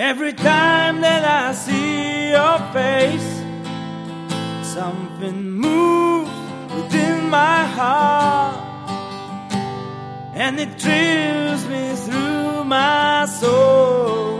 Every time that I see your face, something moves within my heart, and it thrills me through my soul.